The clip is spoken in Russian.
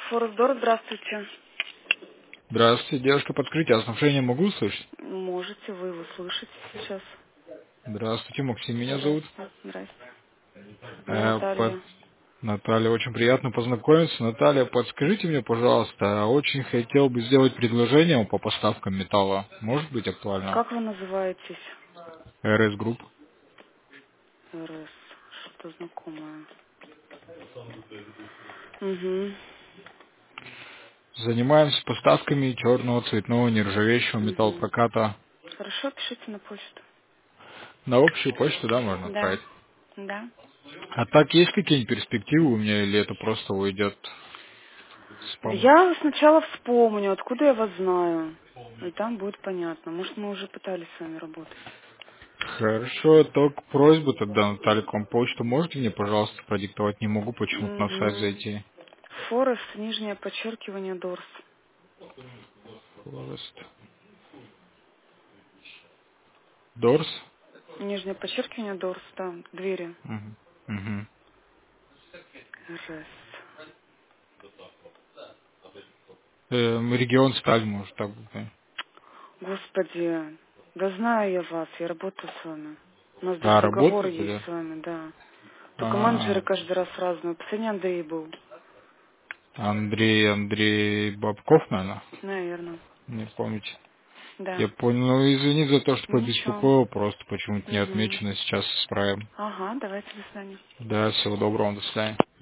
Форсдор, здравствуйте. Здравствуйте, девушка, подскажите, а снабжение могу услышать? Можете вы его слышите сейчас? Здравствуйте, Максим меня зовут. Здрасте. Здрасте. Я Э, под- Наталья. Наталья, очень приятно познакомиться. Наталья, подскажите мне, пожалуйста, очень хотел бы сделать предложение по поставкам металла. Может быть актуально? Как вы называетесь? РС Групп. РС. Что-то знакомое. Угу. Занимаемся поставками черного, цветного, нержавеющего Угу. металлопроката. Хорошо, пишите на почту. На общую почту, да, можно Да. отправить? Да. А так, есть какие-нибудь перспективы у меня, или это просто уйдет в спам? Я сначала вспомню, откуда я вас знаю. И там будет понятно. Может, мы уже пытались с вами работать. Хорошо, только просьба тогда, Наталья, к вам почту можете мне, пожалуйста, продиктовать? Не могу почему-то на сайт Угу. зайти. Форест, нижнее подчеркивание, Дорс. Forest. Дорс. Нижнее подчеркивание, Дорс, да, двери. Мгм. Мгм. РС. Регион Сталь, может, так быть. Да. Господи, да знаю я вас, я работаю с вами. У нас даже А, договор работаете, есть да? с вами, да. Только менеджеры А, каждый раз разные. Последний Андрей был, Андрей Бабков, наверное? наверное. Не помните. Да. Я понял. Ну, извини за то, что Ничего. побеспокоил, просто почему-то не Угу. отмечено. Сейчас исправим. Ага, давайте, до свидания. Да, всего доброго, до свидания.